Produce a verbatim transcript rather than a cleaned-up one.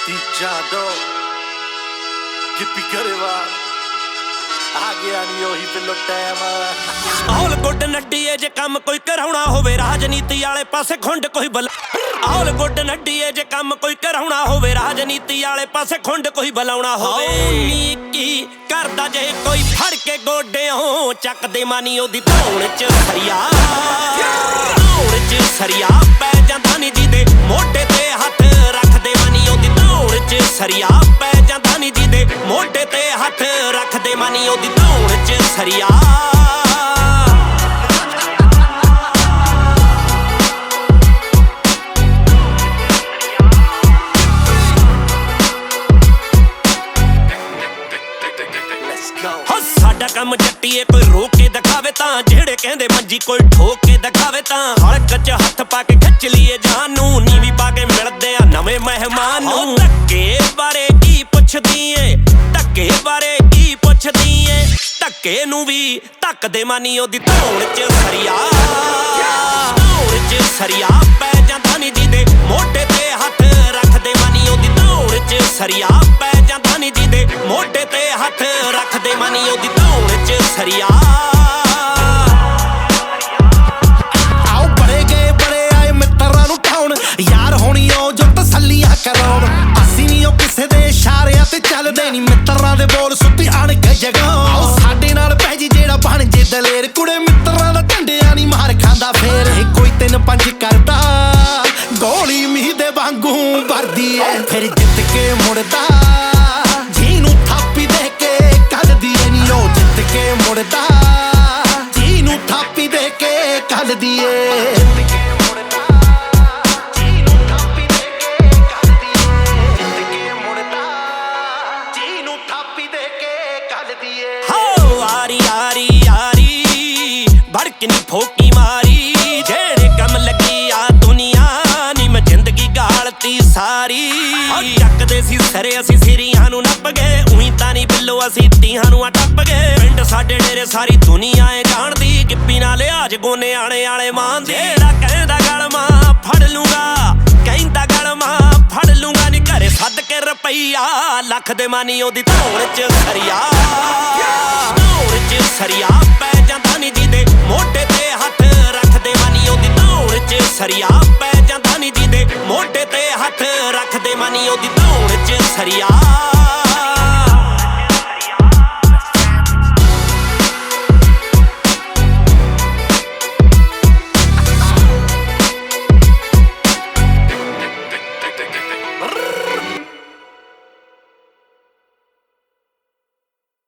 जादो गिप्पी गरेवाल आ गया नी ओही बिल्लो टाइम ਆਲ ਗੁੱਡ ਨੱਡੀਏ ਜੇ ਕੰਮ ਕੋਈ ਕਰਾਉਣਾ ਹੋਵੇ ਰਾਜਨੀਤੀ ਵਾਲੇ ਪਾਸੇ ਖੁੰਡ ਕੋਈ ਬਲ ਆਲ ਗੁੱਡ ਨੱਡੀਏ ਜੇ ਕੰਮ ਕੋਈ ਕਰਾਉਣਾ ਹੋਵੇ ਰਾਜਨੀਤੀ ਵਾਲੇ ਪਾਸੇ ਖੁੰਡ ਕੋਈ ਬਲਾਉਣਾ ਹੋਵੇ ਨੀ ਕੀ ਕਰਦਾ ਜੇ ਕੋਈ ਫੜ ਕੇ ਗੋਡਿਓਂ ਚੱਕਦੇ ਮਾਨੀ ਉਹਦੀ ਧੌਣ ਚ ਸਰੀਆ ਧੌਣ ਚ ਸਰੀਆ ਪੈ ਜਾਂਦਾ ਨੀ ਜਿਹਦੇ ਮੋਢੇ ਤੇ ਹੱਥ ਰੱਖਦੇ ਮਾਨੀ ਉਹਦੀ ਧੌਣ ਚ ਸਰੀਆ ਪੈ ਜਾਂਦਾ ਨੀ ਜਿਹਦੇ ਮੋਢੇ ਤੇ ਹੱਥ ਰੱਖਦੇ ਮਾਨੀ ਉਹਦੀ ਧੌਣ ਚ ਸਰੀਆ ਸਾਡਾ ਕੰਮ ਜੱਟੀਏ ਕੋਈ ਰੋਕ ਕੇ ਦਿਖਾਵੇ ਤਾਂ ਜਿਹੜੇ ਕਹਿੰਦੇ ਮੰਜੀ ਕੋਈ ਠੋਕ ਕੇ ਦਿਖਾਵੇ ਤਾਂ ਹਲਕ ਚ ਹੱਥ ਪਾ ਕੇ ਖਿੱਚ ਲਈਏ ਜਾਨ ਨੂੰ ਨੀਵੀਂ ਪਾ ਕੇ ਮਿਲਦੇ ਆ ਨਵੇਂ ਮਹਿਮਾਨ ਨੂੰ ਧੱਕੇ ਬਾਰੇ ਕੀ ਪੁੱਛਦੀ ਏ ਧੱਕੇ ਬਾਰੇ ਕੀ ਪੁੱਛਦੀ ਏ ਧੱਕੇ ਨੂੰ ਵੀ ਧੱਕਦੇ ਮਾਨੀ ਉਹਦੀ ਧੌਣ ਚ ਸਰੀਆ ਧੌਣ ਚ ਸਰੀਆ ਪੈ ਜਾਂਦਾ ਨੀ ਜਿਹਦੇ ਮੋਢੇ ਤੇ ਹੱਥ ਰੱਖਦੇ ਮਾਨੀ ਉਹਦੀ ਧੌਣ ਚ ਸਰੀਆ ਪੈ ਜਾਂਦਾ ਨੀ ਜਿਹਦੇ ਮੋਢੇ ਤੇ ਹੱਥ ਰੱਖਦੇ ਮਾਨੀ ਉਹਦੀ ਧੌਣ ਚ ਸਰੀਆ ਆਓ ਬੜੇ ਗਏ ਬੜੇ ਆਏ ਮਿੱਤਰਾਂ ਨੂੰ ਠਾਉਣ ਯਾਰ ਹੋਣੀ ਉਹ ਜੋ ਤਸੱਲੀਆਂ ਕਰਾਉਣ ਅਸੀਂ ਨਹੀਂ ਉਹ ਕਿਸੇ ਦੇ ਇਸ਼ਾਰਿਆਂ ਤੇ ਚੱਲਦੇ ਨਹੀਂ ਮਿੱਤਰਾਂ ਦੇ ਬੋਲ ਸੁੱਤੀ ਆਣ ਕੇ ਜਗਾਉਣ ਆਓ ਸਾਡੇ ਨਾਲ ਪੈ ਜੀ ਜਿਹੜਾ ਬਣ ਜੇ ਦਲੇਰ ਕੁੜੇ ਮਿੱਤਰਾਂ ਦਾ ਢੰਡਿਆਂ ਨਹੀਂ ਮਾਰ ਖਾਂਦਾ ਫੇਰ ਇਹ ਕੋਈ ਤਿੰਨ ਪੰਜ ਕਰਦਾ ਗੋਲੀ ਮੀਂਹ ਦੇ ਵਾਂਗੂ ਵਰਦੀ ਏ ਫਿਰ ਜਿੱਤ ਕੇ ਮੁੜਦਾ ਜਿਹਨੂੰ ਥਾਪੀ ਦੇ ਕੇ ਕੱਢਦੀ ਏ ਨੀ ਉਹ ਜਿੱਤ ਕੇ ਮੁੜਦਾ ਜਿਹਨੂੰ ਥਾਪੀ ਦੇ ਕੇ ਕੱਢਦੀ ਏ ਭੜਕਨੀ ਫੋਕੀ ਮਾਰੀ ਜਿਹੜੇ ਕੰਮ ਲੱਗੀ ਆ ਦੁਨੀਆ ਨੀ ਮੈਂ ਜ਼ਿੰਦਗੀ ਗਾਲਤੀ ਸਾਰੀ ਚੱਕਦੇ ਸੀ ਸਰੇ ਅਸੀਂ ਸਿਰੀਆਂ ਨੂੰ ਨੱਪ ਗਏ ਉਹੀ ਤਾਂ ਨੀ ਬਿੱਲੋ ਅਸੀਂ ਤੀਹਾਂ ਨੂੰ ਟੱਪ ਗਏ ਪਿੰਡ ਸਾਡੇ ਡੇਰੇ ਸਾਰੀ ਦੁਨੀਆ ਏ ਜਾਣਦੀ ਗਿੱਪੀ ਨਾਲ ਲਿਆਜ ਗੋਨੇ ਆਣੇ ਵਾਲੇ ਮਾਂ ਜਿਹੜਾ ਕਹਿੰਦਾ ਗਲਮਾ ਫੜ ਲੂੰਗਾ ਕਹਿੰਦਾ ਗਲਮਾ ਫੜ ਲੂੰਗਾ ਨੀ ਘਰੇ ਸੱਦ ਕੇ ਰੁਪਈਆ ਲੱਖ ਦੇ ਮਾਨੀ ਉਹਦੀ ਧੌਣ ਚ ਸਰੀਆ ਧੌਣ ਚ ਸਰੀਆ ਪੈ ਜਾਂਦਾ ਨੀ ਜਿਹਦੇ ਮੋਢੇ ਤੇ ਹੱਥ ਰੱਖਦੇ ਮਾਨੀ ਉਹਦੀ ਧੌਣ ਚ ਸਰੀਆ ਪੈ ਜਾਂਦਾ ਨੀ ਜਿਹਦੇ ਮੋਢੇ ਤੇ ਹੱਥ ਰੱਖਦੇ ਮਾਨੀ ਉਹਦੀ ਧੌਣ ਚ ਸਰੀਆ